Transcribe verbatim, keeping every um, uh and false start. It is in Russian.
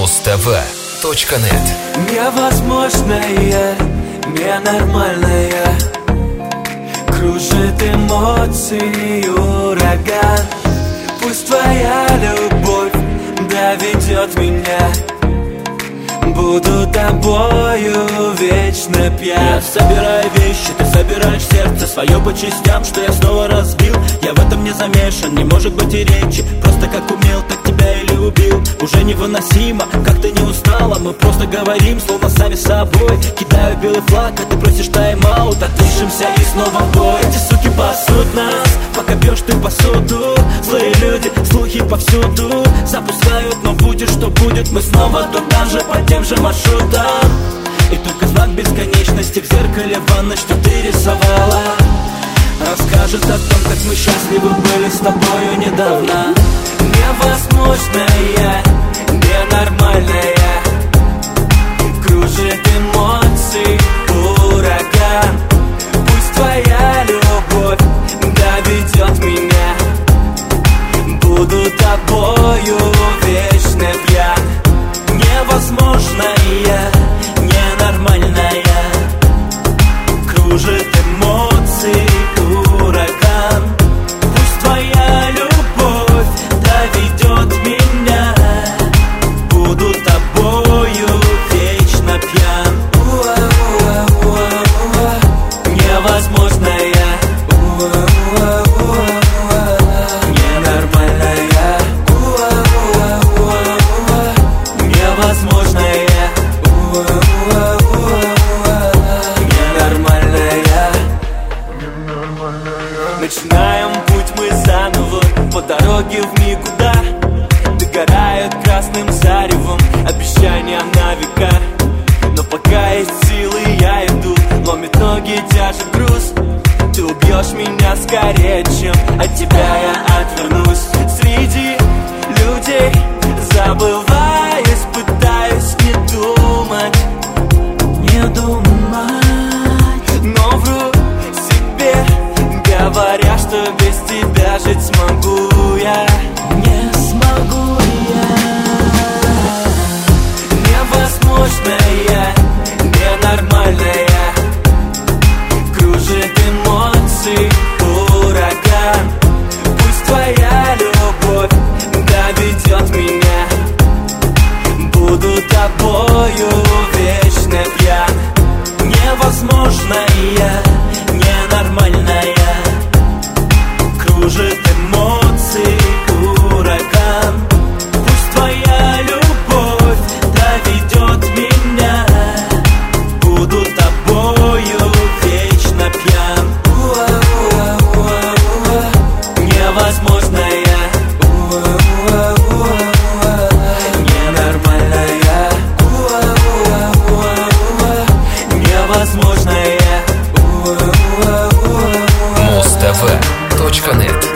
муз тв точка нет. Невозможное, ненормальное, кружит эмоции ураган. Пусть твоя любовь доведет меня, буду тобою вечно пьян. Я собираю вещи, ты собираешь сердце свое по частям, что я снова разбил. Я в этом не замешан, не может быть и речи. Просто как умел, так тебя и любил. Уже невыносимо, как ты не устала. Мы просто говорим, словно сами с собой. Кидаю белый флаг, а ты просишь тайм-аут. Отпишемся и снова в бой. Эти суки пасут нас, пока бьешь ты посуду. Злые люди, слухи повсюду запускают, но будет что будет. Мы снова тут даже по тем же маршрутам. И только знак бесконечности в зеркале ванной, что ты рисовала, расскажет о том, как мы счастливы были с тобою недавно. Невозможное, ненормальное, кружит эмоции ураган. Пусть твоя любовь доведет меня, буду тобою вечно пьян. Невозможное, ненормальное, кружит эмоции ураган. Пусть твоя любовь доведет меня, буду тобою вечно пьян. Невозможное, ненормальное, невозможное, ненормальное. Начинаем путь мы заново по дороге в никуда. Догорает красным заревом обещания на века. Но пока есть силы, я иду, ломит ноги, тяжет груз. Ты убьешь меня скорее, чем от тебя я отвернусь. Среди людей забываюсь, пытаюсь не думать, не думать, но вру себе, говоря, что без тебя жить смогу я. Не смогу я. Невозможное, ненормальное, кружит эмоции ураган. Пусть твоя любовь доведет меня, буду тобою вечно пьян. Невозможное, ненормальное, кружит эмоции ураган. Пусть твоя любовь доведет меня, буду тобою вечно пьян. Невозможное, ненормальное, невозможное. муз тв точка нет.